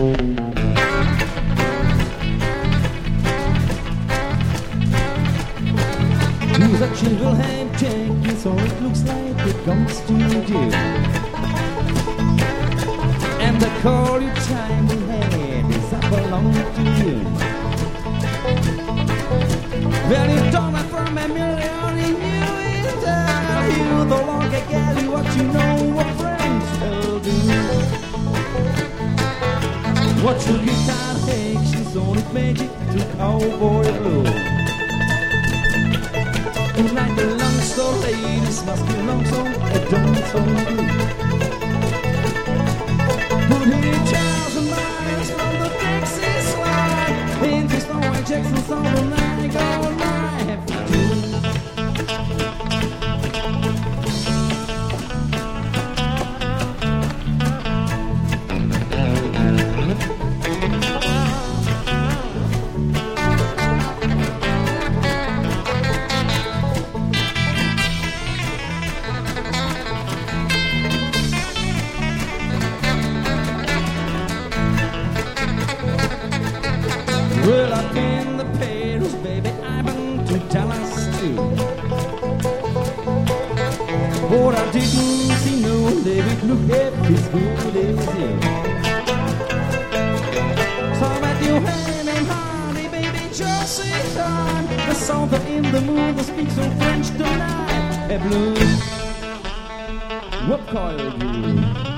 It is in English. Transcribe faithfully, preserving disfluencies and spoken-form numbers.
Who's a chisel hand taking, so it looks like it comes to you. And the call you time will have is I belong to you. Well, you don't have from a million in you is tell you the longer get you what you know what friends will do. What your guitar takes, she's on its magic to cowboy blue. And like the long so ladies must be long so it don't so good. Put in thousand miles from the Texas line into Stonewall Jackson's on the night all night have to do. Well, I've been the pedals, baby, I've been to Dallas too. But I didn't see no lady look half as good as you. So that you hand and honey, baby, just sit down. The song that in the mood that speaks so French tonight. Hey, blue, what call you?